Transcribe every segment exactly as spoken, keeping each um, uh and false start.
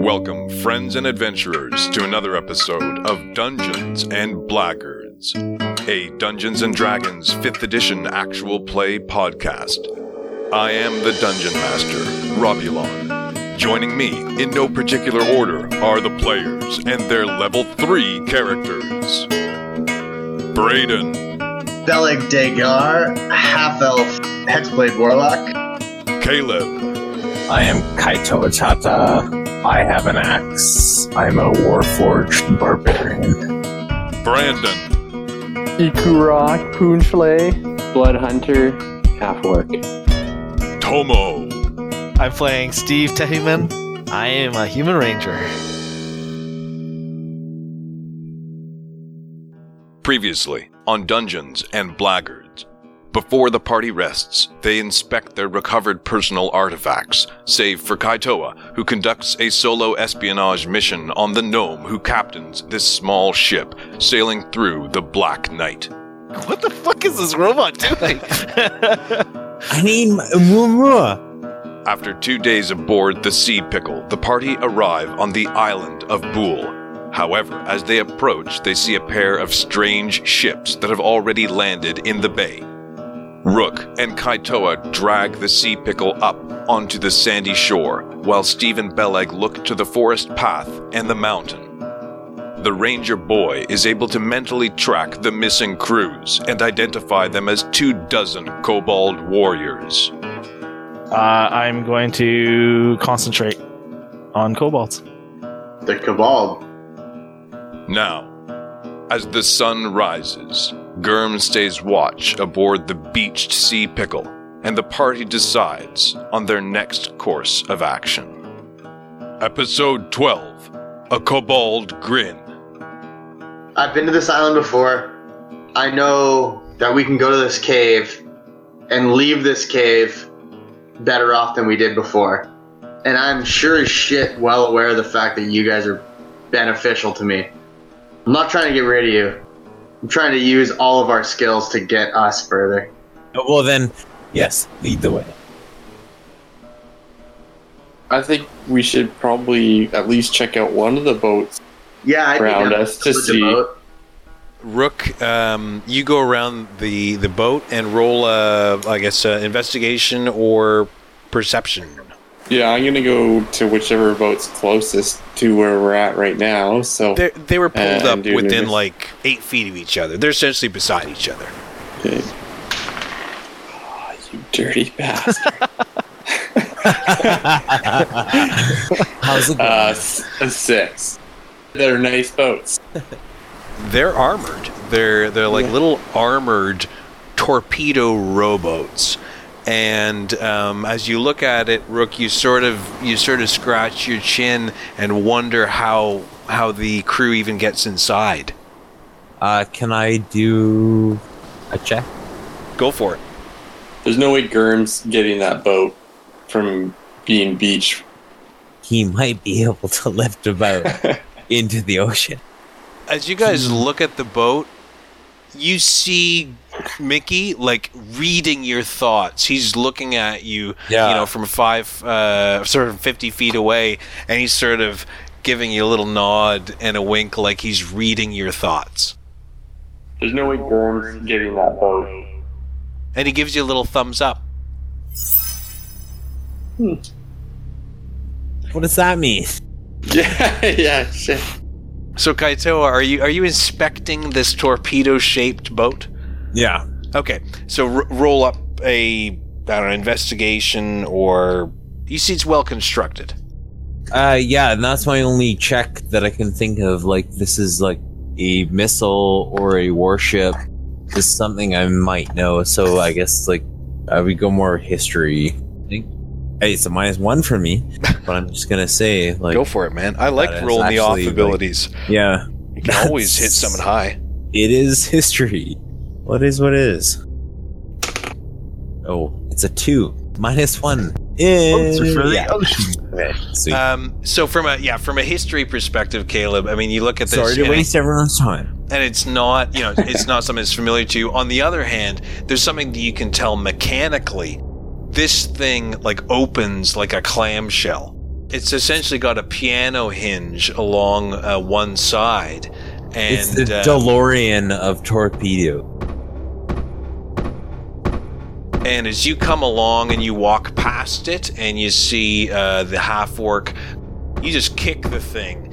Welcome, friends and adventurers, to another episode of Dungeons and Blackguards, a Dungeons and Dragons fifth edition actual play podcast. I am the Dungeon Master, Robulon. Joining me, in no particular order, are the players and their level three characters. Braden. Beleg Dagar, half-elf Hexblade Warlock. Caleb. I am Kaito Atata. I have an axe. I'm a Warforged Barbarian. Brandon. Ikurak Poonflay. Blood Hunter, half-orc. Tomo. I'm playing Steve Tehuman. I am a human ranger. Previously on Dungeons and Blackguards. Before the party rests, they inspect their recovered personal artifacts, save for Kaitoa, who conducts a solo espionage mission on the gnome who captains this small ship, sailing through the Black Night. What the fuck is this robot doing? I need Mumua. After two days aboard the Sea Pickle, the party arrive on the island of Bool. However, as they approach, they see a pair of strange ships that have already landed in the bay. Rook and Kaitoa drag the Sea Pickle up onto the sandy shore, while Steve and Beleg look to the forest path and the mountain. The ranger boy is able to mentally track the missing crews and identify them as two dozen kobold warriors. Uh, I'm going to concentrate on kobolds. The Cabal. Now, as the sun rises, Gurm stays watch aboard the beached Sea Pickle, and the party decides on their next course of action. Episode twelve, A Kobold Grin. I've been to this island before. I know that we can go to this cave and leave this cave better off than we did before. And I'm sure as shit well aware of the fact that you guys are beneficial to me. I'm not trying to get rid of you. I'm trying to use all of our skills to get us further. Well then, yes, lead the way. I think we should probably at least check out one of the boats Yeah, I around think us to see. boat. Rook, um, you go around the, the boat and roll, uh, I guess, uh, investigation or perception. Yeah, I'm gonna go to whichever boat's closest to where we're at right now. So They're, they were pulled Uh, up dude, within it was- like eight feet of each other. They're essentially beside each other. okay. Oh, you dirty bastard. How's it going? uh, s- a six. They're nice boats. They're armored. They're they're like Yeah. little armored torpedo rowboats. And um, as you look at it, Rook, you sort of you sort of scratch your chin and wonder how how the crew even gets inside. uh, can I do a check? Go for it. There's no way Gurm's getting that boat from being beached. He might be able to lift a boat into the ocean. As you guys look at the boat, you see Mickey like reading your thoughts. He's looking at you, Yeah. you know, from five, uh, sort of fifty feet away, and he's sort of giving you a little nod and a wink, like he's reading your thoughts. There's no way Gurm's getting that boat. And he gives you a little thumbs up. What does that mean? Yeah, yeah, shit. So Kaitoa, are you are you inspecting this torpedo-shaped boat? Yeah. Okay, so r- roll up a I don't know investigation, or you see it's well constructed. Uh, yeah, and that's my only check that I can think of. Like, this is like a missile or a warship. This is something I might know. So I guess like uh, we go more history. I think. Hey, it's a minus one for me, but I'm just gonna say like Go for it, man. I like that is rolling the off actually, like- abilities. yeah, You can always hit that's- someone high. It is history. What is what is? Oh, it's a two minus one. Eh, yeah. Okay, sweet. Um, so from a yeah, from a history perspective, Caleb, I mean, you look at this, Sorry to and, waste everyone's time. and it's not, you know, it's not something that's familiar to you. On the other hand, there's something that you can tell mechanically. This thing like opens like a clamshell. It's essentially got a piano hinge along uh, one side. And, it's the uh, DeLorean of Torpedo. And as you come along and you walk past it and you see uh, the half-orc, you just kick the thing.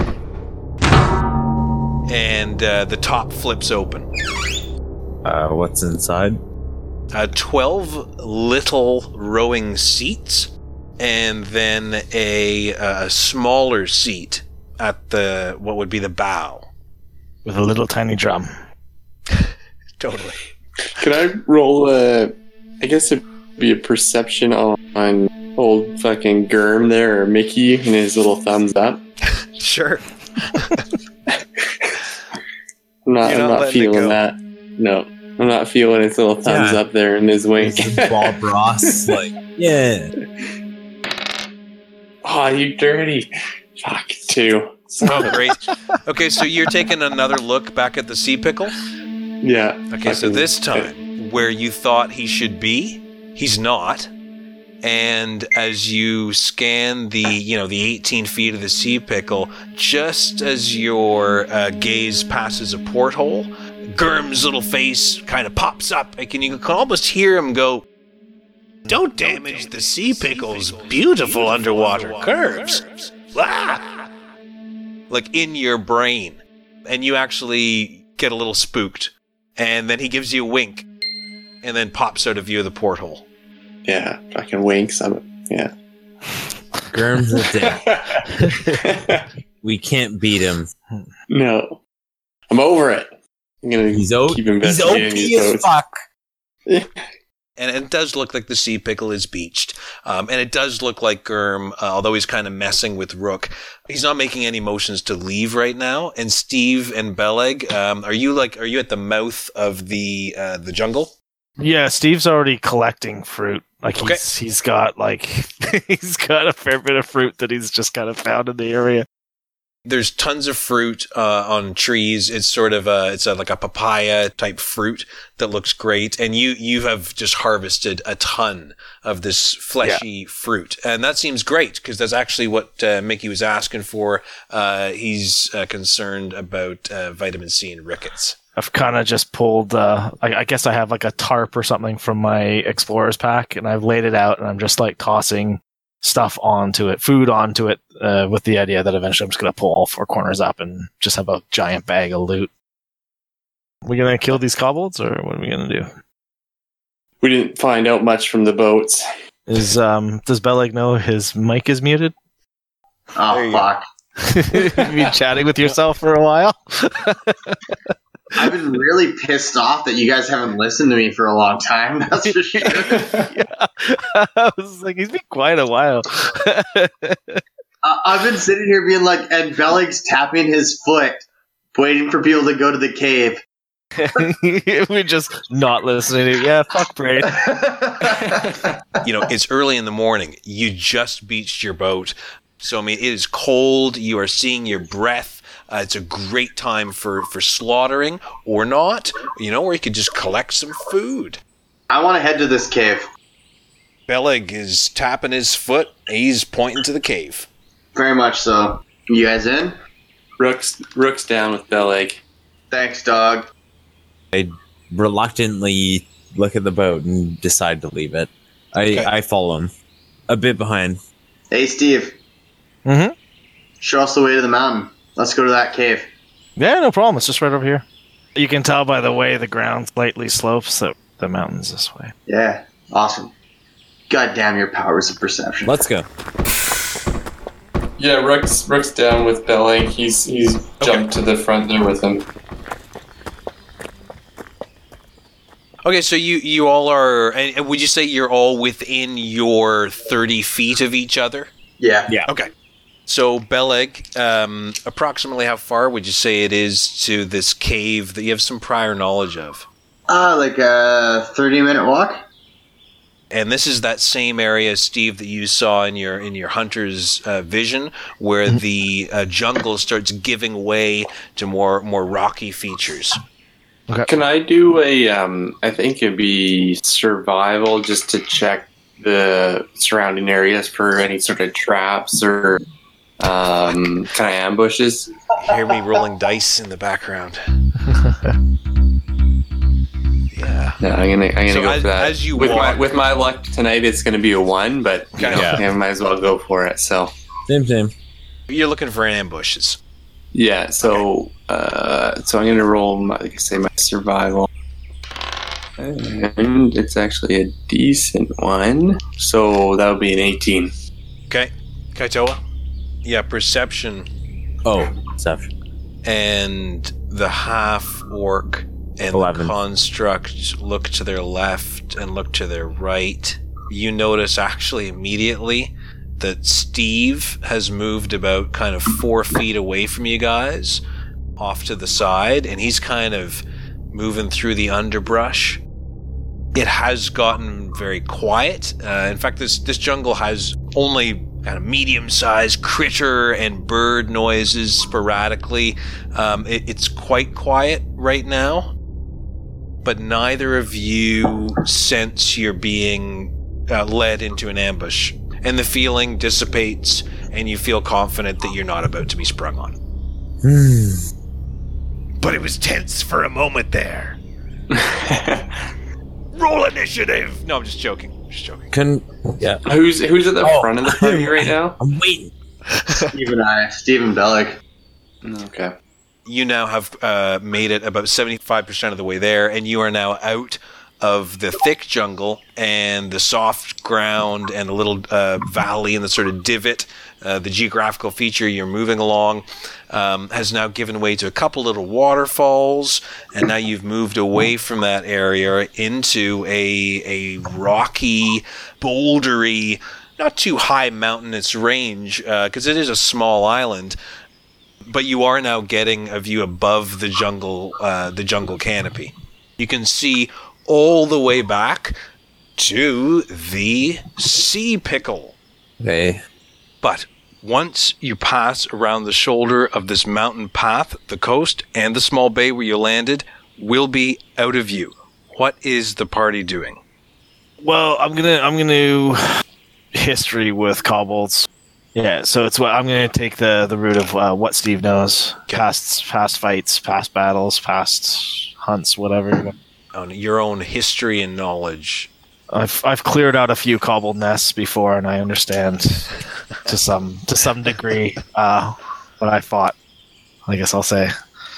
And uh, the top flips open. Uh, what's inside? Uh, twelve little rowing seats, and then a, a smaller seat at the what would be the bow. With a little tiny drum. Totally. Could I roll a... I guess it'd be a perception on, on old fucking Gurm there, or Mickey, and his little thumbs up. Sure. I'm not, You're I'm not not letting it feeling go. that. No. I'm not feeling his little thumbs Yeah. up there and his wink. This is Bob Ross. Like, yeah. Oh, you dirty. Fuck, two. Oh, great. Okay, so you're taking another look back at the sea pickle? Yeah. Okay, so fucking- this time, where you thought he should be, he's not. And as you scan the, you know, the eighteen feet of the sea pickle, just as your uh, gaze passes a porthole, Gurm's little face kind of pops up, and you can almost hear him go, "Don't damage the sea pickle's beautiful underwater curves." Ah! Like in your brain. And you actually get a little spooked. And then he gives you a wink, and then pops out of view of the porthole. Yeah, fucking winks. I'm, yeah. Gurm's a dick. We can't beat him. No. I'm over it. I'm gonna He's, o- keep he's O investigating P these as boats. fuck. And it does look like the sea pickle is beached. Um, and it does look like Gurm, uh, although he's kind of messing with Rook, he's not making any motions to leave right now. And Steve and Beleg, um, are you like, are you at the mouth of the uh, the jungle? Yeah, Steve's already collecting fruit. Like he's Okay. he's got like he's got a fair bit of fruit that he's just kind of found in the area. There's tons of fruit uh, on trees. It's sort of a, it's a, like a papaya type fruit that looks great. And you, you have just harvested a ton of this fleshy fruit. And that seems great because that's actually what uh, Mickey was asking for. Uh, he's uh, concerned about uh, vitamin C and rickets. I've kind of just pulled, uh, I, I guess I have like a tarp or something from my explorer's pack, and I've laid it out, and I'm just like tossing stuff onto it, food onto it, uh, with the idea that eventually I'm just going to pull all four corners up and just have a giant bag of loot. We going to kill these kobolds, or what are we going to do? We didn't find out much from the boats. Is um does Beleg know his mic is muted? Oh, fuck. You've been chatting with yourself for a while. I've been really pissed off that you guys haven't listened to me for a long time. That's for sure. Yeah. I was like, he's been quiet a while. I- I've been sitting here being like, and Beleg's tapping his foot, waiting for people to go to the cave. We're just not listening to yeah, fuck Braid. You know, it's early in the morning. You just beached your boat. So, I mean, it is cold. You are seeing your breath. Uh, it's a great time for, for slaughtering or not, you know, or you could just collect some food. I want to head to this cave. Beleg is tapping his foot. He's pointing to the cave. Very much so. You guys in? Rook's, Rook's down with Beleg. Thanks, dog. I reluctantly look at the boat and decide to leave it. I, Okay. I follow him. A bit behind. Hey, Steve. Mm-hmm. Show us the way to the mountain. Let's go to that cave. Yeah, no problem. It's just right over here. You can tell by the way the ground slightly slopes that the mountain's this way. Yeah, awesome. God damn your powers of perception. Let's go. Yeah, Rook's, Rook's down with Beleg. He's he's jumped to the front there with him. Okay, so you, you all are, and and would you say you're all within your thirty feet of each other? Yeah. Yeah. Okay. So, Beleg, um, approximately how far would you say it is to this cave that you have some prior knowledge of? Uh, like a thirty minute walk? And this is that same area, Steve, that you saw in your in your hunter's uh, vision, where the uh, jungle starts giving way to more more rocky features. Can I do a, um, I think it'd be survival just to check the surrounding areas for any sort of traps or um, kind of ambushes. Hear me rolling dice in the background. Yeah. Yeah, I'm gonna, I'm gonna So go as- for that. as you with my walk- with my luck tonight, it's gonna be a one, but you Okay. know, Yeah. I might as well go for it. So Same, same. You're looking for ambushes. yeah, so uh, so I'm gonna roll my, like I say, my survival, and it's actually a decent one. So that would be an eighteen. Okay. Kaitoa? Yeah, perception. Oh, perception. And the half orc and Eleven. the construct look to their left and look to their right. You notice actually immediately that Steve has moved about kind of four feet away from you guys, off to the side, and he's kind of moving through the underbrush. It has gotten very quiet. Uh, in fact, this this jungle has only kind of medium-sized critter and bird noises sporadically. Um, it, it's quite quiet right now, but neither of you sense you're being uh, led into an ambush, and the feeling dissipates, and you feel confident that you're not about to be sprung on. But it was tense for a moment there. Roll initiative! No, I'm just joking. Just joking. Can yeah. Who's who's at the Oh. front of the party right now? I'm waiting. Steve and I, Steve and Bellick. Okay. You now have uh, made it about seventy-five percent of the way there, and you are now out of the thick jungle and the soft ground and the little uh, valley and the sort of divot. Uh, the geographical feature you're moving along um, has now given way to a couple little waterfalls, and now you've moved away from that area into a a rocky, bouldery, not too high mountainous range, because it is a small island. But you are now getting a view above the jungle, uh, the jungle canopy. You can see all the way back to the Sea Pickle. Okay. But once you pass around the shoulder of this mountain path, the coast and the small bay where you landed will be out of view. What is the party doing? Well, I'm gonna I'm gonna history with kobolds. Yeah, so it's what I'm gonna take the the route of uh, what Steve knows, past past fights, past battles, past hunts, whatever. On your own history and knowledge. I've I've cleared out a few kobold nests before, and I understand to some to some degree uh, what I fought. I guess I'll say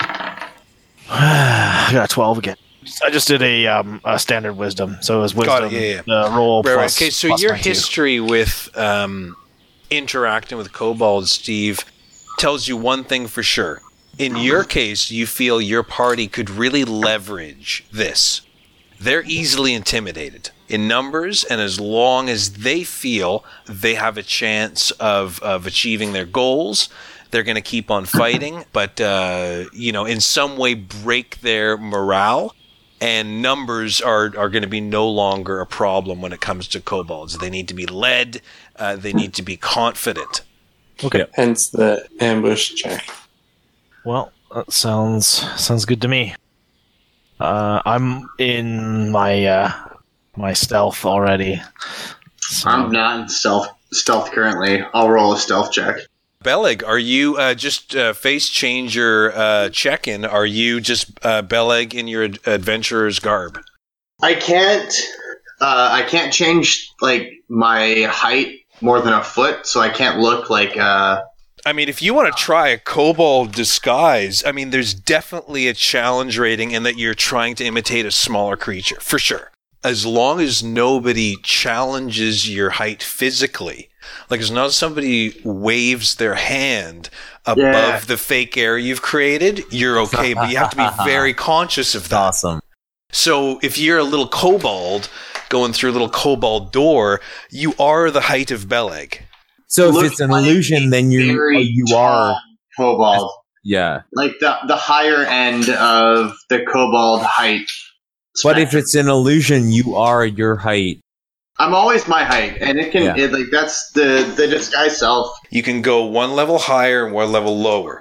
I got a twelve again. I just did a um, a standard wisdom, so it was wisdom. Got it, yeah, Uh, roll Right, right. plus. Okay, so plus your my two. history with um, interacting with kobolds, Steve, tells you one thing for sure. In your case, you feel your party could really leverage this. They're easily intimidated in numbers, and as long as they feel they have a chance of, of achieving their goals, they're going to keep on fighting, but, uh, you know, in some way break their morale, and numbers are, are going to be no longer a problem when it comes to kobolds. They need to be led, uh, they need to be confident. Okay. Hence the ambush check. Well, that sounds sounds good to me. Uh, I'm in my uh, my stealth already. So- I'm not in stealth stealth currently. I'll roll a stealth check. Beleg, are you uh, just uh, face changer uh, check-in? Are you just uh, Beleg in your ad- adventurer's garb? I can't. Uh, I can't change like my height more than a foot, so I can't look like. Uh, I mean, if you want to try a kobold disguise, I mean, there's definitely a challenge rating in that you're trying to imitate a smaller creature, for sure. As long as nobody challenges your height physically, like as long as somebody waves their hand above Yeah. the fake air you've created, you're okay, but you have to be very conscious of that. Awesome. So if you're a little kobold going through a little kobold door, you are the height of Beleg. So if look it's an like illusion, a then you very you tall are kobold, yeah. like the the higher end of the kobold height. But if spectrum. it's an illusion, you are your height. I'm always my height, and it can Yeah. it, like that's the the disguise self. You can go one level higher and one level lower.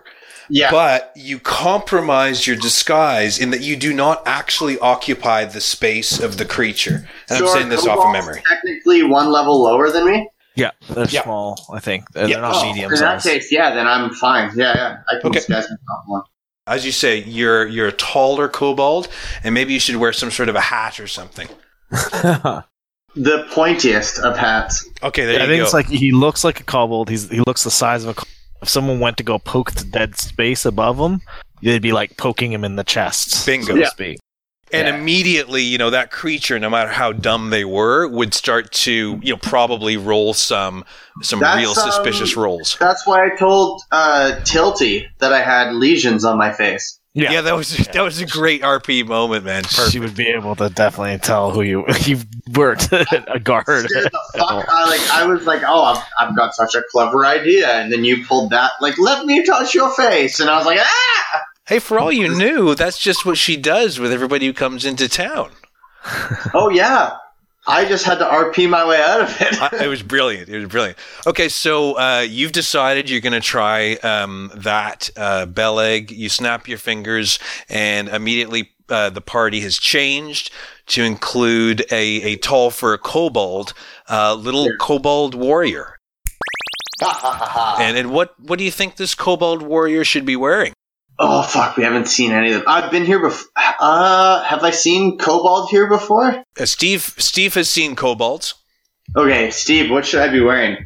Yeah. But you compromise your disguise in that you do not actually occupy the space of the creature. And So I'm are saying this off of kobolds memory. technically one level lower than me? Yeah, they're Yeah. small. I think they're, Yeah. they're not Oh, medium in that size. case, yeah, then I'm fine. Yeah, yeah. I can Okay. disguise myself more. As you say, you're you're a taller kobold, and maybe you should wear some sort of a hat or something. The pointiest of hats. Okay, there I you think go. it's like he looks like a kobold. He's he looks the size of a. kobold. If someone went to go poke the dead space above him, they'd be like poking him in the chest. Bingo. so to Yeah. speak. And Yeah. immediately, you know, that creature, no matter how dumb they were, would start to, you know, probably roll some some That's, real suspicious um, rolls. That's why I told uh, Tilty that I had lesions on my face. Yeah, Yeah, that was that was a great R P moment, man. Perfect. she would be able to definitely tell who you you weren't a guard. Scared the fuck out. Like I was like, oh, I've, I've got such a clever idea, and then you pulled that, like, let me touch your face, and I was like, ah. Hey, for all you knew, that's just what she does with everybody who comes into town. Oh yeah, I just had to R P my way out of it. I, it was brilliant. It was brilliant. Okay, so uh, you've decided you're going to try um, that uh, bell egg. You snap your fingers, and immediately uh, the party has changed to include a, a tall for a kobold, uh, little Yeah. kobold warrior. Ha, ha, ha, ha. And and what what do you think this kobold warrior should be wearing? Oh fuck, we haven't seen any of them. I've been here before. Uh, have I seen Kobold here before? Uh, Steve Steve has seen kobolds. Okay, Steve, what should I be wearing?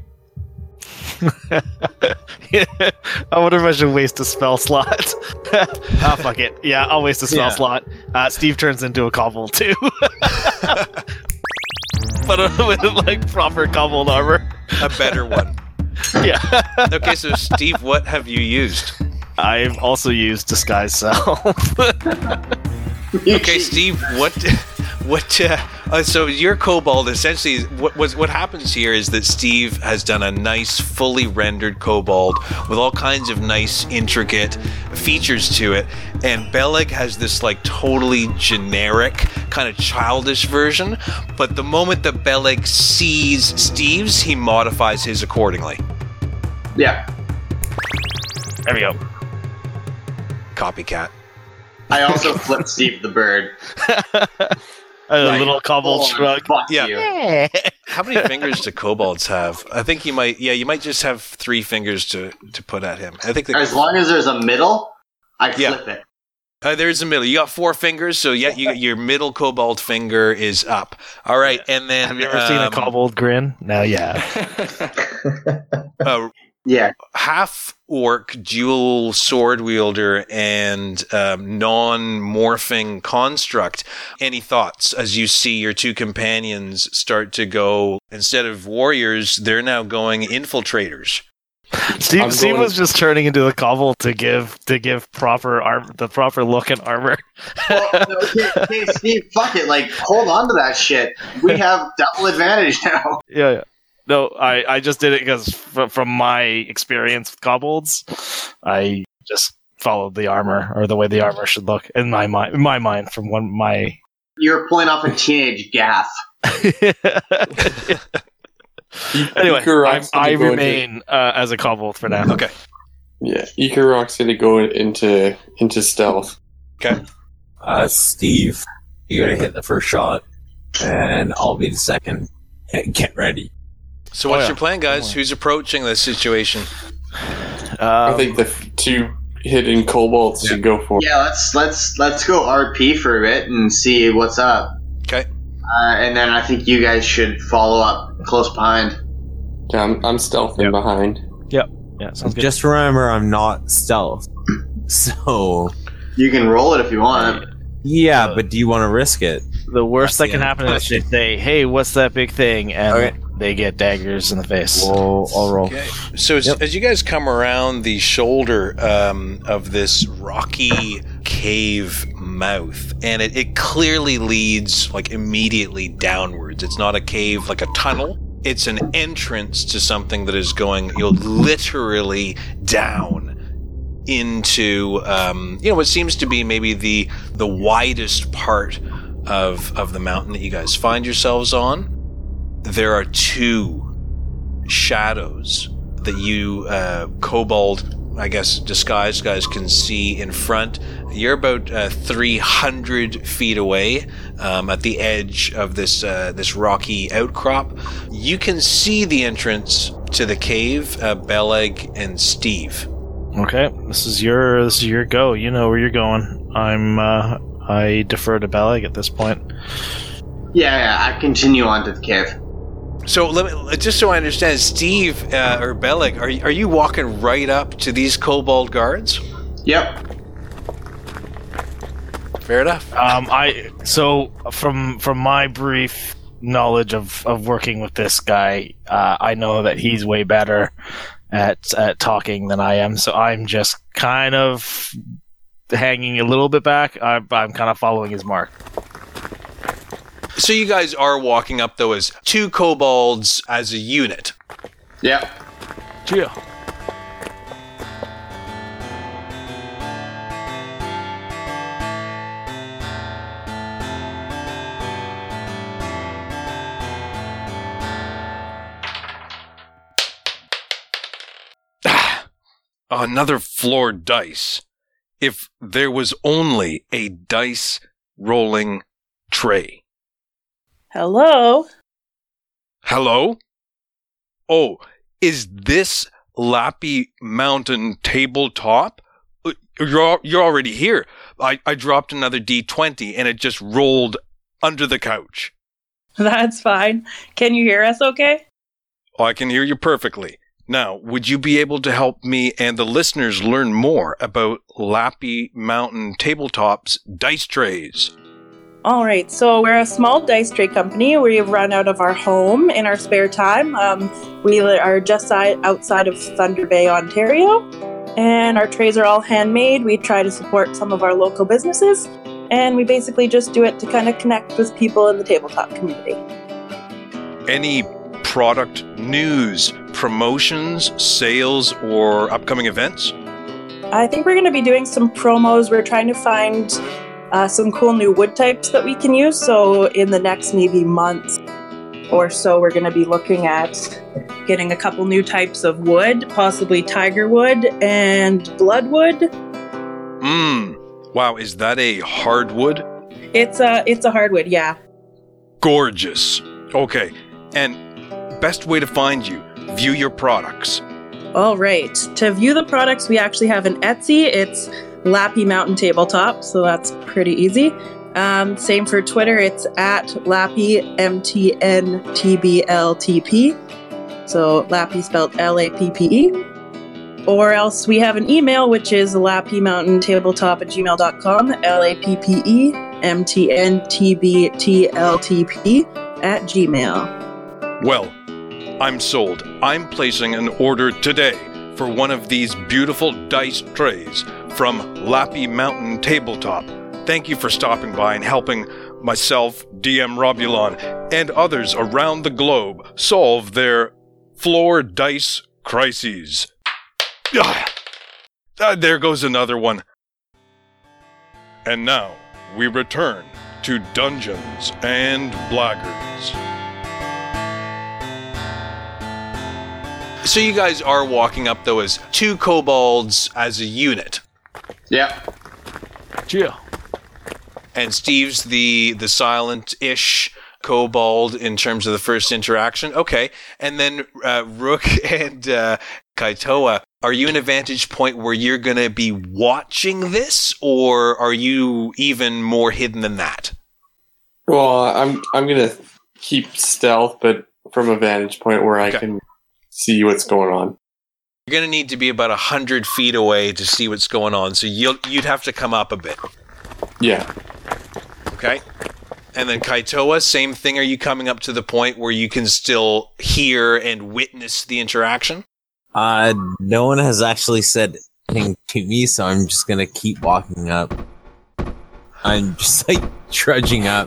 I wonder if I should waste a spell slot. Ah, fuck it. Yeah, I'll waste a spell Yeah. slot. Uh, Steve turns into a kobold too. But uh, with like proper kobold armor. A better one. Yeah. Okay, so Steve, what have you used? I've also used disguise self. Okay, Steve, what, what? Uh, uh, so your kobold essentially, what was what happens here is that Steve has done a nice, fully rendered kobold with all kinds of nice, intricate features to it, and Beleg has this like totally generic, kind of childish version. But the moment that Beleg sees Steve's, he modifies his accordingly. Yeah, There we go. Copycat. I also flipped Steve the bird. A Like, little kobold oh, shrug. Fuck Yeah. you. How many fingers do kobolds have? I think you might. Yeah, you might just have three fingers to, to put at him. I think they, As long as there's a middle, I Yeah. flip it. uh, there's a middle. You got four fingers, so yeah, you, your middle kobold finger is up. All right, and then Have you ever seen a um, kobold grin? No, yeah. uh, Yeah. half orc dual sword wielder and um, non-morphing construct. Any thoughts as you see your two companions start to go, instead of warriors, they're now going infiltrators? Steve, I'm Steve going- was just turning into a kobold to give to give proper arm the proper look and armor. Well, no, okay, okay, Steve, fuck it. Like, hold on to that shit. We have double advantage now. Yeah, yeah. No, I, I just did it because f- from my experience with kobolds, I just followed the armor or the way the armor should look in my mind. In my mind, from one my. You're pulling off a teenage gaff. Anyway, Ikarok's I, I gonna go remain uh, as a kobold for now. Okay. Yeah, Ikarok's gonna go into into stealth. Uh, Steve, you gotta hit the first shot, and I'll be the second. Get ready. So what's Oh, yeah. your plan, guys? Who's approaching this situation? I Um, think the f- two hidden kobolds should go for it. Yeah, let's let's let's go R P for a bit and see what's up. Okay. Uh, and then I think you guys should follow up close behind. Yeah, I'm, I'm stealthing Yep. behind. yeah, sounds good. Just remember, I'm not stealth. So, You can roll it if you want. yeah, but do you want to risk it? The worst That's that can the happen is they question. say, "Hey, what's that big thing?" and Okay. they get daggers in the face. Well, I'll roll. Okay. So as, Yep. as you guys come around the shoulder um, of this rocky cave mouth, and it, it clearly leads like immediately downwards. It's not a cave like a tunnel. It's an entrance to something that is going, you know, literally down into um, you know what seems to be maybe the the widest part of of the mountain that you guys find yourselves on. There are two shadows that you uh, kobold I guess, disguised guys can see in front. You're about uh, three hundred feet away um, at the edge of this uh, this rocky outcrop. You can see the entrance to the cave, uh, Beleg and Steve. Okay, this is your this is your go. You know where you're going. I'm uh, I defer to Beleg at this point. Yeah, yeah, I continue on to the cave. So let me, just so I understand, Steve uh, or Beleg, are are you walking right up to these kobold guards? Yep. Fair enough. Um, I so from from my brief knowledge of, of working with this guy, uh, I know that he's way better at at talking than I am. So I'm just kind of hanging a little bit back. I'm, I'm kind of following his mark. So you guys are walking up, though, as two kobolds as a unit. Yep. Cheer. Another floored dice. If there was only a dice rolling tray. Hello? Hello? Oh, is this Lappy Mountain tabletop? You're, you're already here. I, I dropped another D twenty and it just rolled under the couch. That's fine. Can you hear us okay? Oh, I can hear you perfectly. Now, would you be able to help me and the listeners learn more about Lappy Mountain Tabletop's dice trays? All right, so we're a small dice tray company. We've run out of our home in our spare time. Um, we are just outside of Thunder Bay, Ontario, and our trays are all handmade. We try to support some of our local businesses, and we basically just do it to kind of connect with people in the tabletop community. Any product news, promotions, sales, or upcoming events? I think we're going to be doing some promos. We're trying to find uh, some cool new wood types that we can use. So in the next maybe month or so, we're going to be looking at getting a couple new types of wood, possibly tiger wood and bloodwood. Mmm. Wow, is that a hardwood? It's a, it's a hardwood, yeah. Gorgeous. Okay, and best way to find you, view your products. All right. To view the products, we actually have an Etsy. It's Lappy Mountain Tabletop, so that's pretty easy. Um, same for Twitter. It's at Lappy M T N T B L T P. So Lappy spelled L A P P E. Or else we have an email, which is lappy mountain tabletop at gmail dot com. L A P P E M T N T B T L T P at Gmail. Well, I'm sold. I'm placing an order today for one of these beautiful dice trays from Lappy Mountain Tabletop. Thank you for stopping by and helping myself, D M Robulon, and others around the globe solve their floor dice crises. Ah, ah, there goes another one. And now, we return to Dungeons and Blackguards. So you guys are walking up, though, as two kobolds as a unit. Yep. Cheer. And Steve's the the silent-ish kobold in terms of the first interaction. Okay. And then uh, Rook and uh, Kaitoa, are you in a vantage point where you're going to be watching this, or are you even more hidden than that? Well, I'm I'm gonna keep stealth, but from a vantage point where Okay. I can see what's going on. You're going to need to be about one hundred feet away to see what's going on, so you'll, you'd have to come up a bit. Yeah. Okay? And then Kaitoa, same thing. Are you coming up to the point where you can still hear and witness the interaction? Uh, no one has actually said anything to me, so I'm just gonna keep walking up. I'm just like trudging up.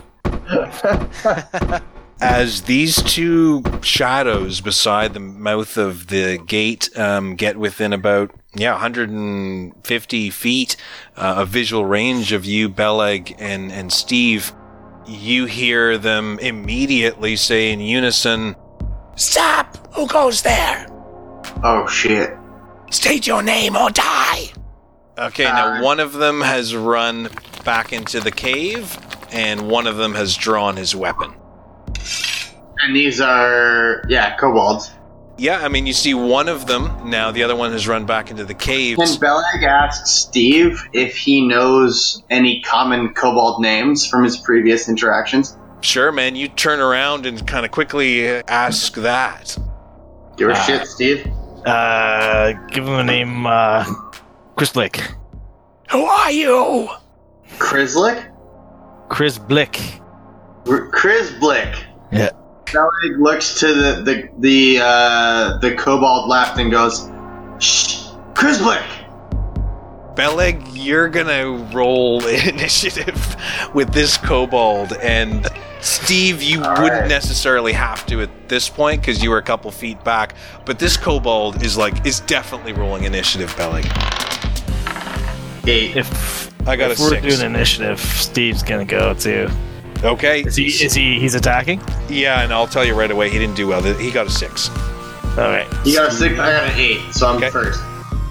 As these two shadows beside the mouth of the gate um, get within about yeah one hundred fifty feet uh, of visual range of you, Beleg and, and Steve, you hear them immediately say in unison, "Stop! Who goes there?" Oh, shit. State your name or die! Okay, now Uh, one of them has run back into the cave, and one of them has drawn his weapon. And these are, yeah, kobolds. Yeah, I mean, you see one of them, now the other one has run back into the cave. Can Beleg ask Steve if he knows any common kobold names from his previous interactions? Sure, man, you turn around and kind of quickly ask that. Give a Ah. shit, Steve. Uh, give him a name, uh, Chris Blick. Who are you? Krislik? Chris Blick. R- Chris Blick. Yeah. Beleg looks to the the the uh, the kobold left and goes, "Shh, Chris Blick." Beleg, you're gonna roll initiative with this kobold, and Steve, you All wouldn't right. necessarily have to at this point because you were a couple feet back. But this kobold is like is definitely rolling initiative, Beleg. Eight. If I got if a we're six. doing initiative, Steve's gonna go too. Okay. Is he? Is he? He's attacking. Yeah, and I'll tell you right away, he didn't do well. He got a six. Okay. You got a six. I got an eight, so I'm Okay. first.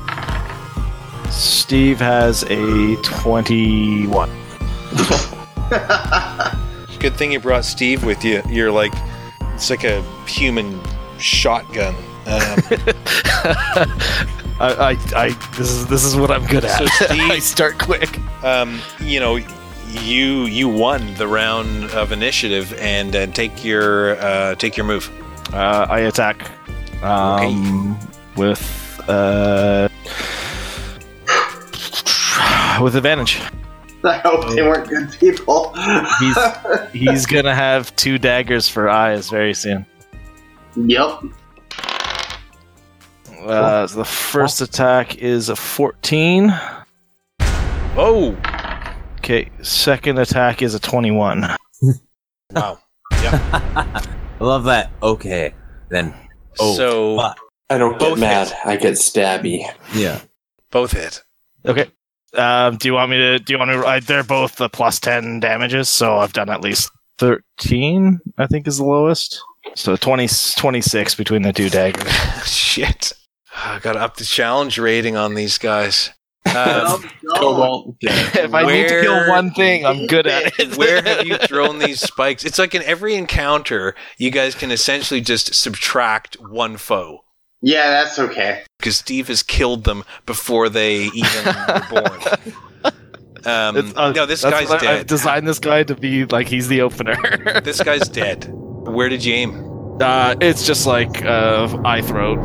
Steve has a twenty-one. Good thing you brought Steve with you. You're like, it's like a human shotgun. Um, I, I, I, this is this is what I'm good at. So, Steve- I start quick. um, you know, you you won the round of initiative, and uh, take your uh, take your move. Uh, I attack um, with uh, with advantage. I hope they weren't good people. He's he's gonna have two daggers for eyes very soon. Yep. Uh, so the first attack is a fourteen. Oh, Okay, second attack is a twenty-one. wow. Yeah. I love that. Okay, then. Oh, so fuck. I don't get Both mad. hit. I get stabby. Yeah. both hit. Okay. Um, do you want me to? Do you want to? I, they're both the plus ten damages, so I've done at least thirteen. I think is the lowest. So twenty, twenty-six between the two daggers. Shit. I gotta up the challenge rating on these guys. Um, Let's go. Cobalt. Yeah. If I need to Where- kill one thing, I'm good at it. where have you thrown these spikes? It's like in every encounter, you guys can essentially just subtract one foe. Yeah, that's okay. Because Steve has killed them before they even were born. Um, It's- uh, no, this that's guy's what I- I've dead. designed this guy to be like he's the opener. This guy's dead. Where did you aim? uh, it's just like uh, eye throat.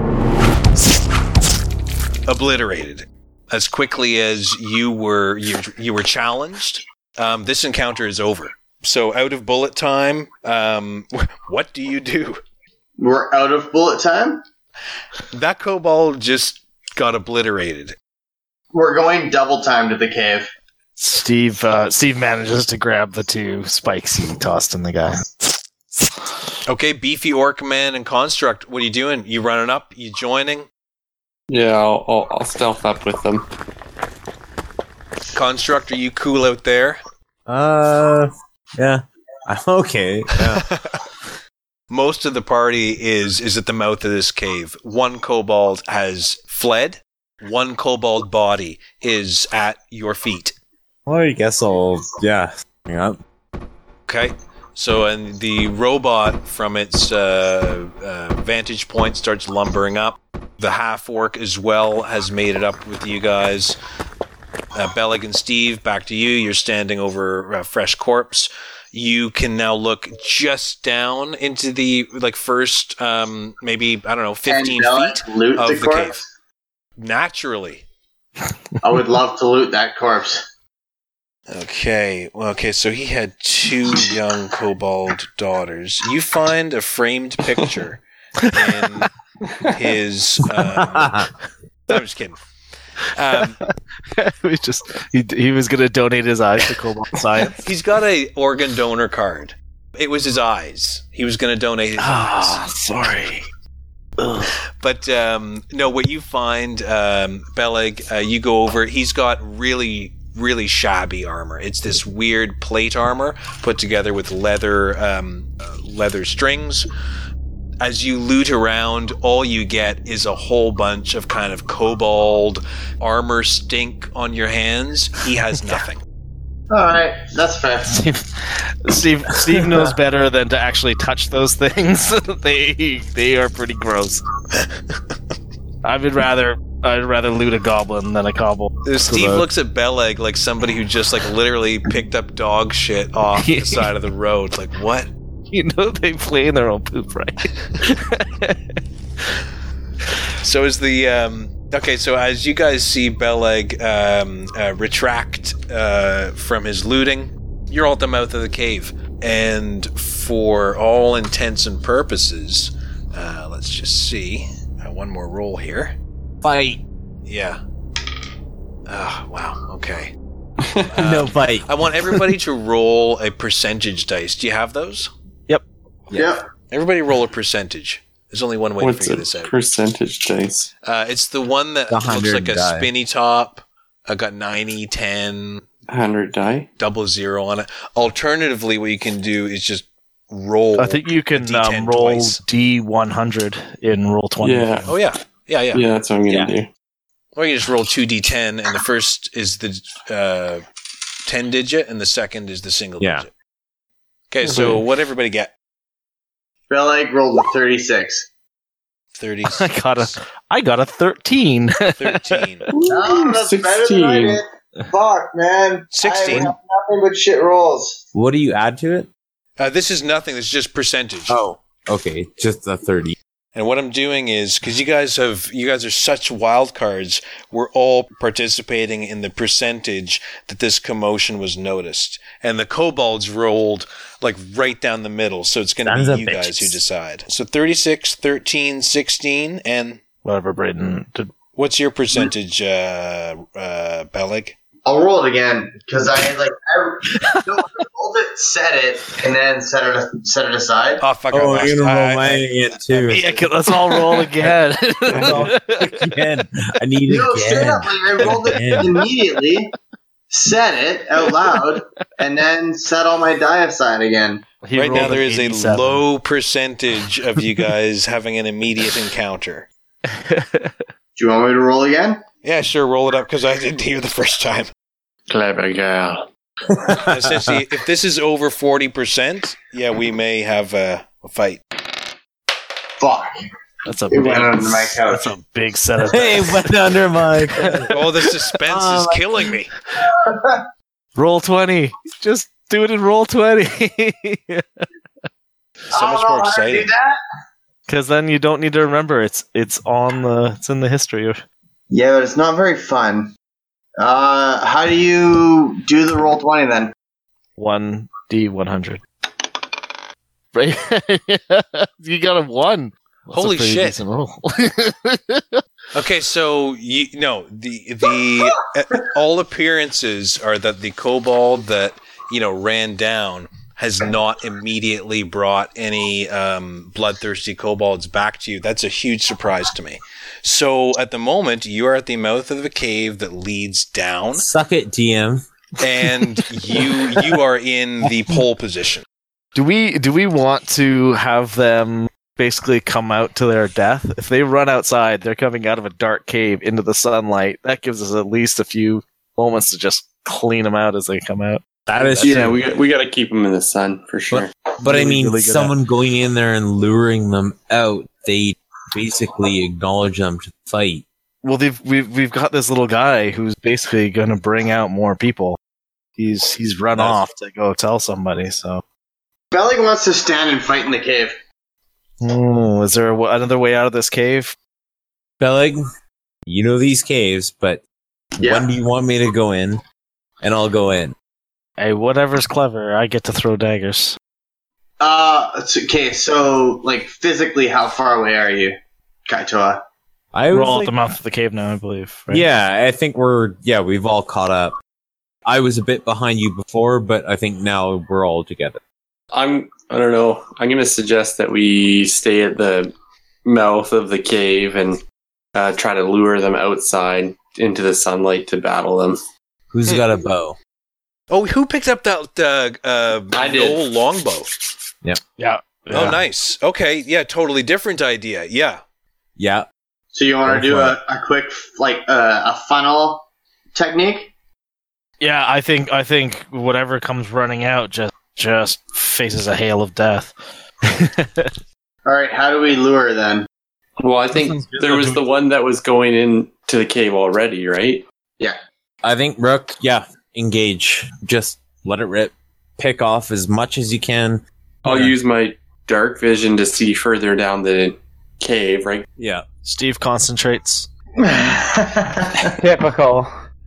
Obliterated. As quickly as you were you, you were challenged, um, this encounter is over. So out of bullet time, um, what do you do? We're out of bullet time. That kobold just got obliterated. We're going double time to the cave. Steve uh, Steve manages to grab the two spikes he tossed in the guy. Okay, beefy orc man and construct. What are you doing? You running up? You joining? Yeah, I'll, I'll, I'll stealth up with them. Construct, are you cool out there? Uh, yeah. I'm okay. Yeah. Most of the party is is at the mouth of this cave. One kobold has fled. One kobold body is at your feet. Well, I guess I'll, yeah. Hang up. Okay. So, and the robot from its uh, uh, vantage point starts lumbering up. The half orc as well has made it up with you guys. Uh, Beleg and Steve, back to you. You're standing over a fresh corpse. You can now look just down into the like first, um, maybe I don't know, fifteen And Beleg feet loot of the the corpse? cave. Naturally. I would love to loot that corpse. Okay, well, okay, so he had two young kobold daughters. You find a framed picture in his. Um, I'm just kidding. Um, we just he, he was gonna donate his eyes to Cobalt Science. he's got a organ donor card. It was his eyes. He was going to donate his Ah, eyes. sorry. But um, no, what you find, um, Beleg, uh, you go over. He's got really, really shabby armor. It's this weird plate armor put together with leather, um, uh, leather strings. As you loot around, all you get is a whole bunch of kind of kobold armor stink on your hands. He has nothing. All right, that's fair. Steve, Steve, Steve knows better than to actually touch those things. they they are pretty gross. I would rather I'd rather loot a goblin than a cobble. Steve looks at Beleg like somebody who just like literally picked up dog shit off the side of the road. Like, what? You know they play in their own poop, right? So is the um, okay. So as you guys see Beleg um, uh, retract uh, from his looting, you're all at the mouth of the cave, and for all intents and purposes, uh, let's just see. Uh, one more roll here. Fight. Yeah. Oh, wow. Okay. No fight. I want everybody to roll a percentage dice. Do you have those? Yep. Yep. Everybody roll a percentage. There's only one way What's to figure a this out. percentage dice? Uh, it's the one that The looks like a die. spinny top. I got ninety, ten, one hundred die? double zero on it. Alternatively, what you can do is just roll. I think you can D ten um, roll twice. D one hundred in roll twenty. Yeah. Oh, yeah. Yeah, yeah. Yeah, that's what I'm going to Yeah. do. Or you just roll two d ten, and the first is the uh, ten digit, and the second is the single Yeah. digit. Okay, so Okay. what everybody get? Beleg rolled a thirty-six. thirty, I got a I got a thirteen. thirteen. Oh, that's better than I did. Fuck, man. sixteen. I have nothing but shit rolls. What do you add to it? Uh, this is nothing. This is just percentage. Oh, okay, just a thirty. And what I'm doing is, because you guys have, you guys are such wild cards, we're all participating in the percentage that this commotion was noticed. And the kobolds rolled like right down the middle, so it's going to Sons be of you guys bitches. who decide. So thirty-six, thirteen, sixteen, and Whatever, Braden. Did, what's your percentage, uh, uh, Beleg? I'll roll it again because I like I no, I rolled it, set it, and then set it set it aside. Oh, fuck. Oh, I I'm lost. gonna roll I- mine I- again too. yeah, okay, let's all roll again. Again, I need No, straight again. up, like I rolled it Again. immediately, said it out loud, and then set all my die aside again. He right now, rolled an there is a eighty-seven. low percentage of you guys having an immediate encounter. Do you want me to roll again? Yeah, sure, roll it up because I didn't hear the first time. Clever girl. Essentially, if this is over forty percent, yeah, we may have a, a fight. Fuck. That's a It big, went under my couch. that's a big set of Hey, went under my. Oh, the suspense Oh, is my- killing me. roll twenty. Just do it in roll twenty. So I much don't know more how to do exciting. that. Because then you don't need to remember. It's it's on the it's in the history of. Yeah, but it's not very fun. Uh, how do you do the roll twenty then? One D one hundred. Right? You got a one. That's Holy a pretty shit. decent roll. Okay, so you no the the uh, all appearances are that the kobold that you know ran down has not immediately brought any um, bloodthirsty kobolds back to you. That's a huge surprise to me. So at the moment, you are at the mouth of a cave that leads down, Suck it, D M. and you you are in the pole position. do we do we want to have them basically come out to their death? If they run outside, they're coming out of a dark cave into the sunlight. That gives us at least a few moments to just clean them out as they come out. That is Yeah, true. we got, we got to keep them in the sun for sure. But I really, mean, really good someone going in there and luring them out, they basically acknowledge them to fight. Well, they've we've we've got this little guy who's basically going to bring out more people. He's he's run Nice. off to go tell somebody. So, Belly wants to stand and fight in the cave. Hmm, is there a, another way out of this cave? Beleg, you know these caves, but Yeah. when do you want me to go in? And I'll go in. Hey, whatever's clever. I get to throw daggers. Uh, it's okay, so, like, physically, how far away are you, Kaitoa? I We're was all like- at the mouth of the cave now, I believe. Right? Yeah, I think we're yeah we've all caught up. I was a bit behind you before, but I think now we're all together. I'm, I don't know, I'm going to suggest that we stay at the mouth of the cave and uh, try to lure them outside into the sunlight to battle them. Who's got a bow? Oh, who picked up that uh, uh, I did. old longbow? Yeah. Oh, nice. Okay, yeah, totally different idea. Yeah. Yeah. So you want Go to do for a, a quick, like, uh, a funnel technique? Yeah, I think I think whatever comes running out just just faces a hail of death. All right, how do we lure then? Well, I think there was the one that was going into the cave already, right? Yeah. I think Rook, yeah, engage. Just let it rip. Pick off as much as you can. I'll use my dark vision to see further down the cave, right? Yeah. Steve concentrates. Typical.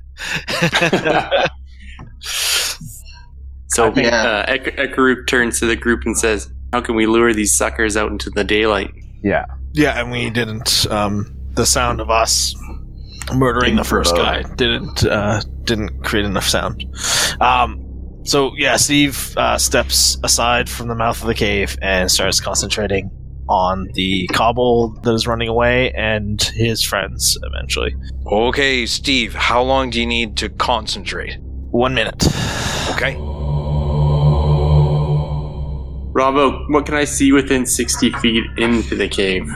So Yeah. uh, Ek- Ekaruk turns to the group and says, how can we lure these suckers out into the daylight? Yeah. Yeah, and we didn't. Um, the sound of us murdering the first guy didn't uh, didn't create enough sound. Um, so yeah, Steve uh, steps aside from the mouth of the cave and starts concentrating on the kobold that is running away and his friends. Eventually, Okay, Steve, how long do you need to concentrate? one minute. Okay. Bravo, what can I see within sixty feet into the cave?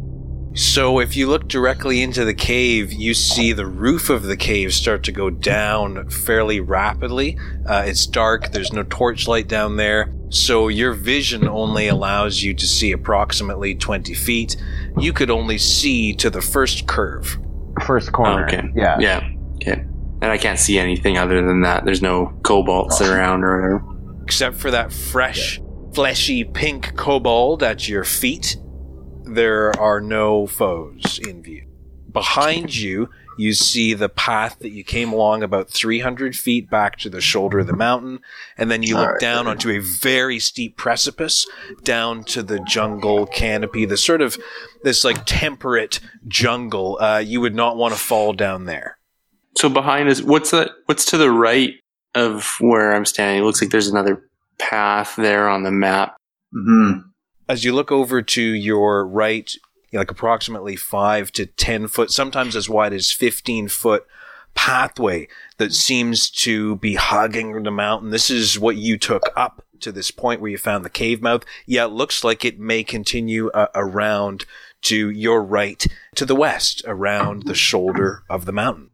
So if you look directly into the cave, you see the roof of the cave start to go down fairly rapidly. Uh, it's dark, there's no torchlight down there, so your vision only allows you to see approximately twenty feet. You could only see to the first curve. First corner. Okay. Yeah. Yeah. Okay. And I can't see anything other than that. There's no cobalts around or whatever. Except for that fresh, fleshy pink kobold at your feet, there are no foes in view. Behind you, you see the path that you came along about three hundred feet back to the shoulder of the mountain, and then you look Alright. down onto a very steep precipice down to the jungle canopy, the sort of this like temperate jungle. Uh, you would not want to fall down there. So behind us, what's that? What's to the right of where I'm standing? It looks like there's another path there on the map. Mm-hmm. As you look over to your right, you know, like approximately five to ten foot, sometimes as wide as fifteen foot pathway that seems to be hugging the mountain. This is what you took up to this point where you found the cave mouth. Yeah, it looks like it may continue uh, around to your right, to the west, around the shoulder of the mountain.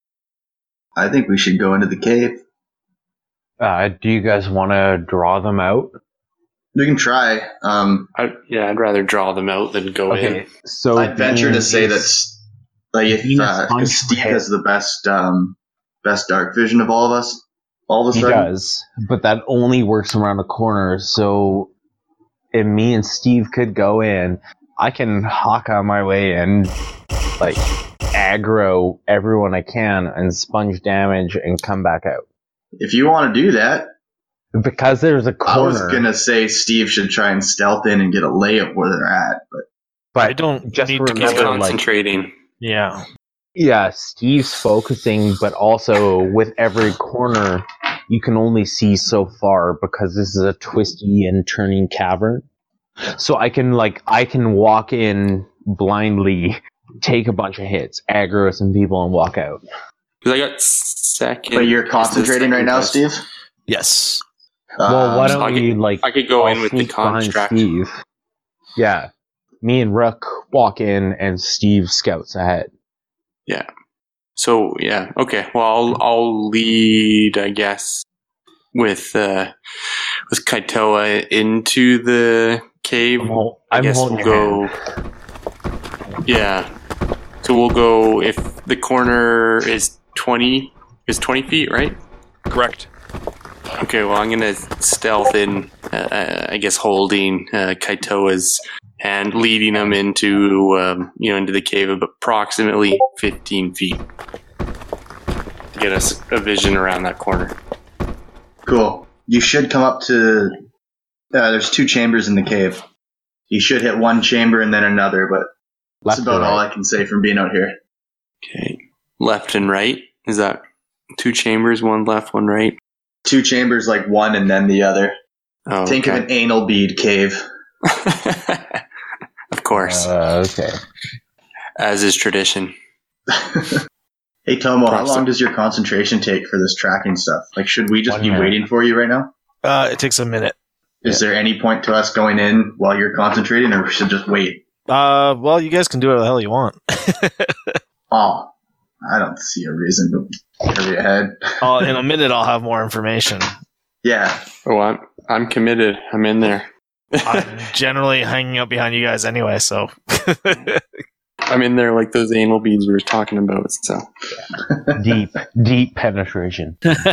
I think we should go into the cave. Uh, do you guys want to draw them out? We can try. Um, I, yeah, I'd rather draw them out than go in. So I'd venture to being- say that's like if being a uh, sponge 'cause Steve head- has the best um, best dark vision of all of us. All of a He sudden, does, but that only works around a corner. So if me and Steve could go in, I can hawk on my way and like aggro everyone I can and sponge damage and come back out. if you want to do that, Because there's a I was corner. gonna say Steve should try and stealth in and get a lay of where they're at, but but I don't just need to He's remember, remember, like, concentrating. Yeah. yeah, Steve's focusing, but also with every corner, you can only see so far because this is a twisty and turning cavern. So I can like I can walk in blindly, take a bunch of hits, aggro some people, and walk out. Because I got second. but you're is the concentrating right second now, best. Steve. Yes. Well, why Um, don't I we could- like? I could go I'll in with the sneak behind contract. Steve. Yeah, me and Rook walk in, and Steve scouts ahead. Yeah. So yeah, okay. Well, I'll I'll lead, I guess, with uh, with Kaitoa into the cave. I'm, hol- I I'm guess holding we'll your go. hand. Yeah. So we'll go if the corner is twenty is twenty feet, right? Correct. Okay. Well, I'm gonna stealth in. Uh, I guess holding uh, Kaitoa's hand, leading him into um, you know into the cave of approximately fifteen feet to get us a vision around that corner. Cool. You should come up to. Uh, there's two chambers in the cave. You should hit one chamber and then another, but that's Left about or all right? I can say from being out here. Okay. Left and right. Is that two chambers? One left, one right. Two chambers, like one and then the other. Oh, Think okay. of an anal bead cave. Of course, Uh, okay. as is tradition. Hey Tomo, how Props. long does your concentration take for this tracking stuff? Like, should we just One be minute. waiting for you right now? Uh, it takes a minute. Is there any point to us going in while you're concentrating, or we should just wait? Uh, well, you guys can do whatever the hell you want. Oh, I don't see a reason to hurry ahead. I'll, in a minute, I'll have more information. Yeah. Oh, I'm I'm committed. I'm in there. I'm generally hanging out behind you guys anyway, so. I'm in there like those anal beads we were talking about. So Deep, deep penetration.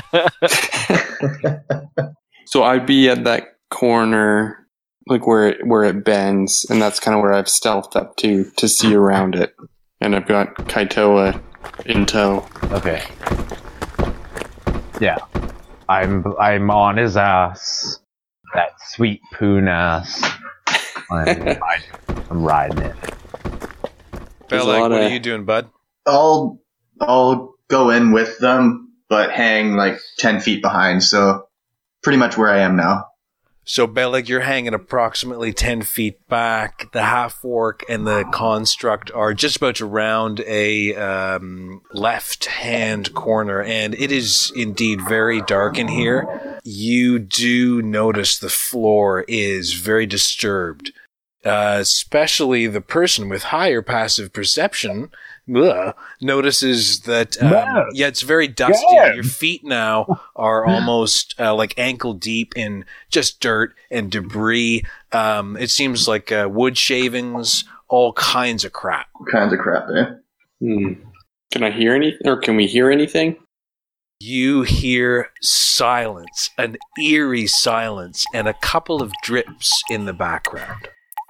So I'd be at that corner, like where it, where it bends, and that's kind of where I've stealthed up to to see around it. And I've got Kaitoa in tow. Okay. Yeah. I'm I'm on his ass. That sweet poon ass. I'm, I'm riding it. There's a Belek, lot what of- are you doing, bud? I'll I'll go in with them, but hang like ten feet behind. So pretty much where I am now. So, Belek, you're hanging approximately ten feet back. The half-orc and the construct are just about to round a um, left-hand corner, and it is indeed very dark in here. You do notice the floor is very disturbed, uh, especially the person with higher passive perception ugh, notices that, um, Yeah. yeah, it's very dusty. Yeah. Your feet now are almost uh, like ankle deep in just dirt and debris. Um, it seems like uh, wood shavings, all kinds of crap. All kinds of crap, eh? Hmm. Can I hear anything, or can we hear anything? You hear silence, an eerie silence, and a couple of drips in the background.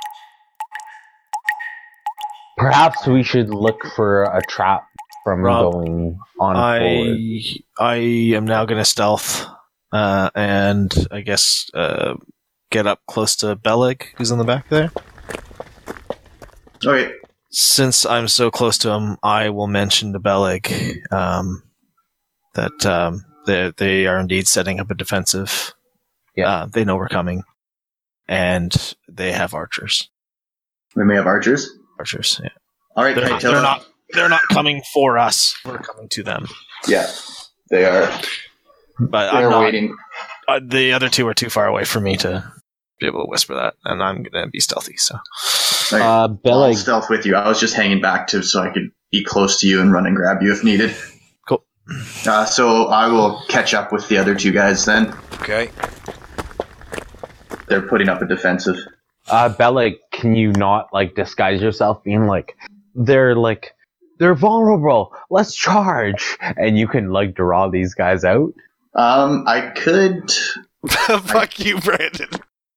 Perhaps we should look for a trap from Rob, going on forward. I I am now going to stealth, uh, and I guess uh, get up close to Belleg, who's in the back there. Okay. Since I'm so close to him, I will mention to Belleg um, that um, they they are indeed setting up a defensive. Yeah. Uh, they know we're coming, and they have archers. We may have archers. Archers. Yeah. All right, They're, Kaitoa. they're not. They're not coming for us. We're coming to them. Yeah, they are. But They're I'm not. waiting. Uh, the other two are too far away for me to be able to whisper that, and I'm gonna be stealthy. So Like, Uh, I'll Belleg, stealth with you. I was just hanging back to so I could be close to you and run and grab you if needed. Cool. Uh, so I will catch up with the other two guys then. Okay. They're putting up a defensive. uh, Belleg, can you not like disguise yourself, being like they're like they're vulnerable? Let's charge, and you can like draw these guys out. Um, I could. Fuck you, Brandon.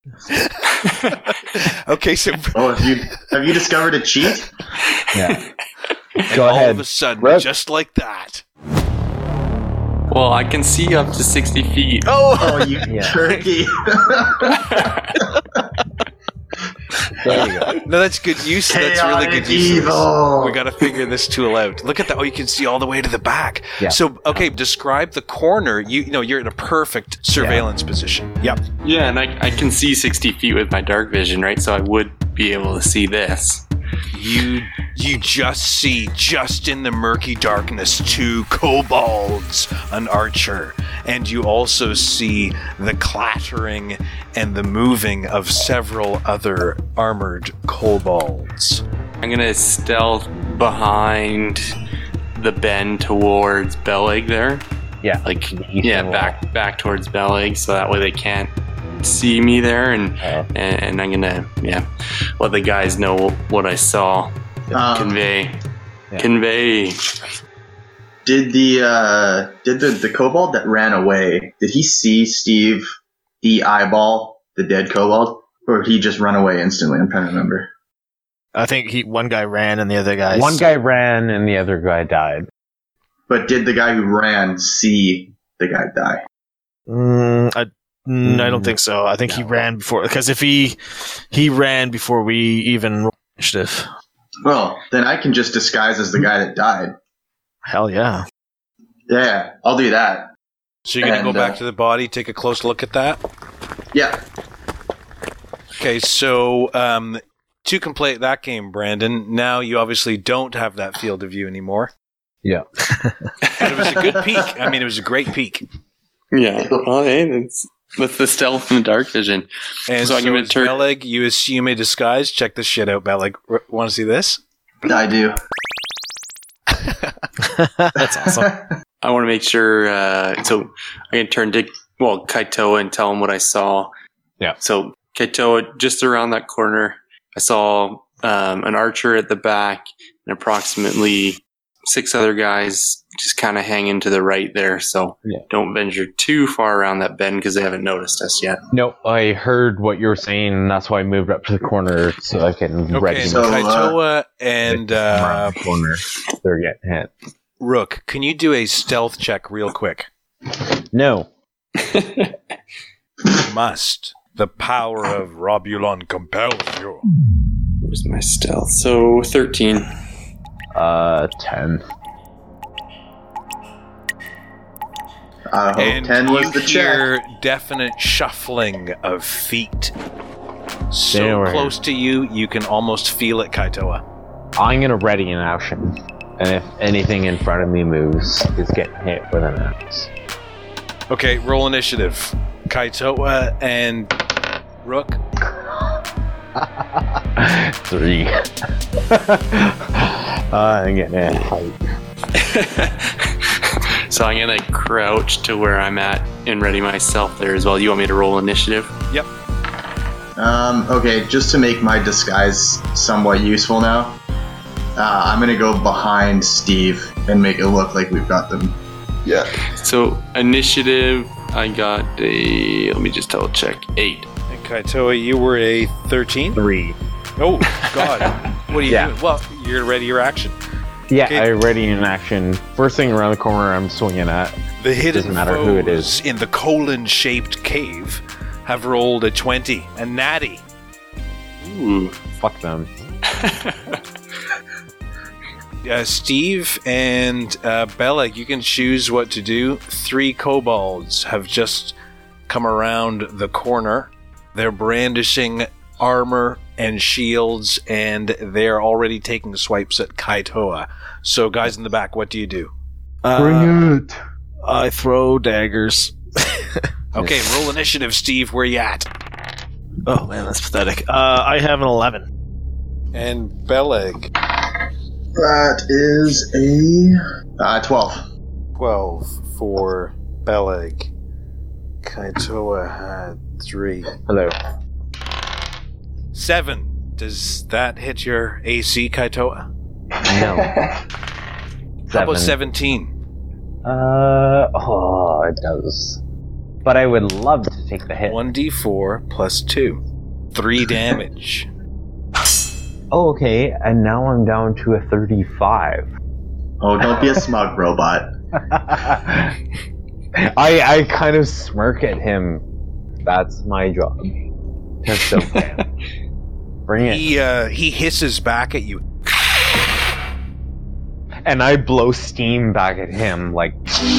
Okay, so Oh, have you have you discovered a cheat? Yeah. and Go all ahead. of a sudden, Rook. just like that. Well, I can see up to sixty feet. Oh, Oh, you Yeah. turkey! There you go. no, that's good use. That's really good Chaotic use. of this. evil. We got to figure this tool out. Look at that. Oh, you can see all the way to the back. Yeah. So, okay, describe the corner. You, you know, you're in a perfect surveillance position. Yep. Yeah, and I, I can see sixty feet with my dark vision, right? So I would be able to see this. You you just see, just in the murky darkness, two kobolds, an archer, and you also see the clattering and the moving of several other armored kobolds. I'm gonna stealth behind the bend towards Belleg there. Yeah. Like, Eastern yeah, wall. back back towards Belleg, so that way they can't see me there, and Oh. and, and I'm gonna yeah let the guys know what I saw. Um, Convey, Yeah. convey. Did the uh, did the the kobold that ran away? Did he see Steve the eyeball the dead kobold, or did he just run away instantly? I'm trying to remember. I think he one guy ran and the other guy. One guy ran and the other guy died. But did the guy who ran see the guy die? Mm, I, mm, I don't Mm, think so. I think he no. ran before, because if he he ran before we even rolled initiative. Well, then I can just disguise as the guy that died. Hell yeah. Yeah, I'll do that. So you're going to go And, back uh, to the body, take a close look at that? Yeah. Okay, so um, to complete that game, Brandon, now you obviously don't have that field of view anymore. Yeah. But it was a good peek. I mean, it was a great peek. Yeah, well, hey, it's with the stealth and the dark vision. And So so, I give it a is turn. Beleg, you assume a disguise. Check this shit out, Beleg. Want to see this? I do. That's awesome. I want to make sure. Uh, so I can turn to well Kaitoa and tell him what I saw. Yeah. So Kaitoa, just around that corner, I saw um, an archer at the back and approximately six other guys just kind of hanging to the right there. So Yeah. don't venture too far around that bend because they haven't noticed us yet. No, I heard what you were saying, and that's why I moved up to the corner so I can Okay, ready so, my uh, Kaitoa and uh, around the corner. They're getting hit. Rook, can you do a stealth check real quick? No. You must. The power of Robulon compels you. Where's my stealth? So thirteen. Uh, ten. I hope And ten was you the check. hear definite shuffling of feet. So They were- close to you, you can almost feel it, Kaitoa. I'm gonna ready an action, and if anything in front of me moves, is getting hit with an axe. Okay, roll initiative. Kaitoa and Rook. Three. uh, I'm getting a height. So I'm gonna crouch to where I'm at and ready myself there as well. You want me to roll initiative? Yep. Um, okay, just to make my disguise somewhat useful now, uh, I'm gonna go behind Steve and make it look like we've got them. Yeah. So initiative, I got a. Let me just double check. Eight. And Kaitoa, you were a thirteen? Three. Oh, God. What are you Yeah. doing? Well, you're ready your action. Yeah, Okay. I ready in action. First thing around the corner, I'm swinging at. The hidden Doesn't matter who it is. foes in the colon-shaped cave have rolled a twenty. A natty. Ooh. Fuck them. Uh, Steve and uh, Beleg, you can choose what to do. Three kobolds have just come around the corner. They're brandishing armor and shields, and they're already taking swipes at Kaitoa. So, guys in the back, what do you do? Uh, I throw daggers. Okay, roll initiative, Steve. Where you at? Oh man, that's pathetic. Uh, I have an eleven. And Beleg, That is a uh, twelve. twelve for Beleg. Kaitoa had three. Hello. Seven. Does that hit your A C, Kaitoa? No. How about Seven. seventeen? Uh, oh, it does. But I would love to take the hit. one d four plus two. Three damage. Oh, okay, and now I'm down to a thirty-five. Oh, don't be a smug robot. I I kind of smirk at him. That's my job. Just so bring it. He uh, he hisses back at you. And I blow steam back at him, like.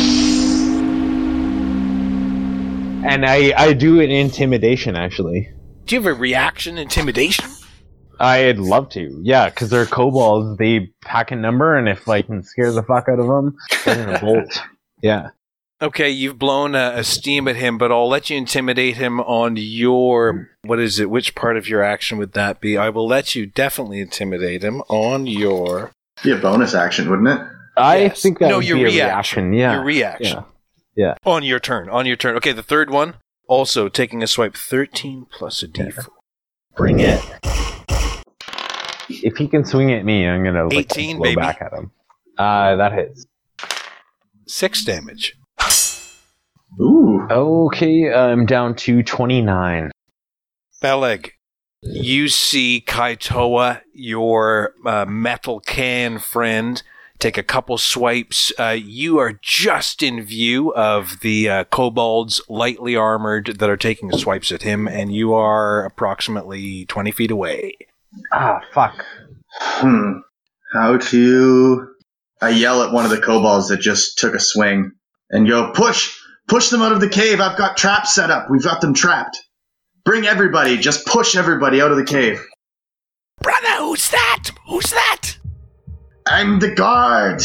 And I I do an intimidation actually. Do you have a reaction intimidation? I'd love to, yeah, because they're kobolds. They pack a number, and if I can scare the fuck out of them, they're gonna bolt. Yeah. Okay, you've blown a, a steam at him, but I'll let you intimidate him on your... What is it? Which part of your action would that be? I will let you definitely intimidate him on your... Be a bonus action, wouldn't it? I Yes. think that No, would your be a reaction. reaction. Yeah. Your reaction. Yeah. On your turn. On your turn. Okay, the third one. Also, taking a swipe. thirteen plus a d four. Bring it. If he can swing at me, I'm gonna like, eighteen, blow baby. back at him. Uh, that hits. Six damage. Ooh. Okay, I'm down to twenty-nine. Beleg, you see Kaitoa, your uh, metal can friend, take a couple swipes. Uh, you are just in view of the uh, kobolds, lightly armored, that are taking swipes at him, and you are approximately twenty feet away. Ah, fuck. Hmm. How to... I yell at one of the kobolds that just took a swing and go, push! Push them out of the cave! I've got traps set up! We've got them trapped! Bring everybody! Just push everybody out of the cave! Brother, who's that? Who's that? I'm the guard!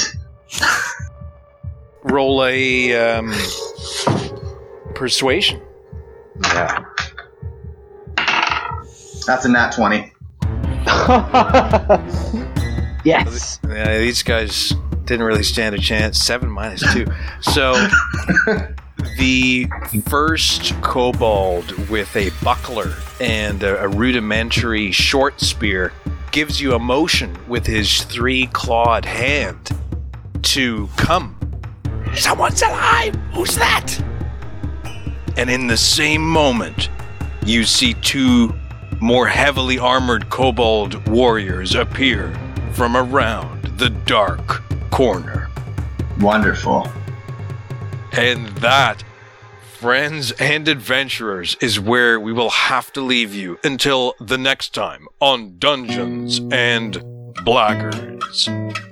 Roll a um, persuasion. Yeah. That's a nat twenty. Yes. Yeah, these guys didn't really stand a chance. Seven minus two. So the first kobold with a buckler and a, a rudimentary short spear gives you a motion with his three-clawed hand to come. Someone's alive! Who's that? And in the same moment, you see two more heavily armored kobold warriors appear from around the dark corner. Wonderful. And that, friends and adventurers, is where we will have to leave you until the next time on Dungeons and Blackguards.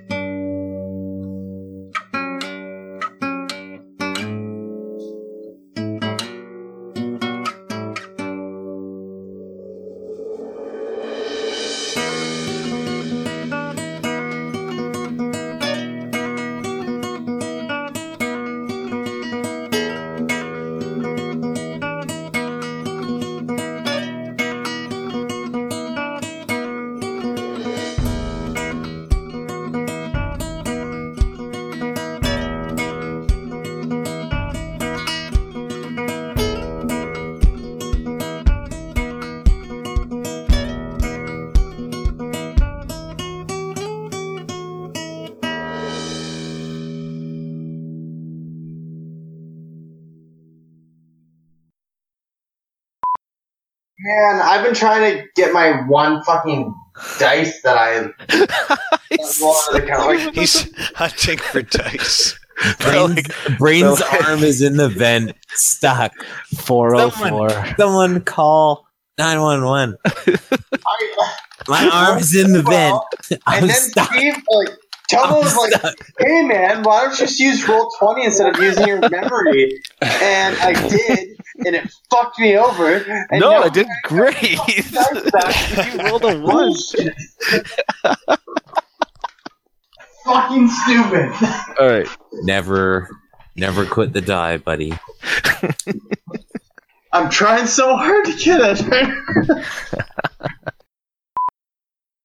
Man, I've been trying to get my one fucking dice that I roll out of the account. He's hunting for dice. Brain's, Brain's arm is in the vent, stuck. four oh four. Someone, someone call nine one one. I, My arm is in the vent. I'm and then stuck. Steve, like, Tubbo was like, stuck. hey man, why don't you just use roll twenty instead of using your memory? And I did, and it fucked me over. And No, now I did great. you rolled a one. Fucking stupid. All right. Never, never quit the die, buddy. I'm trying so hard to get it.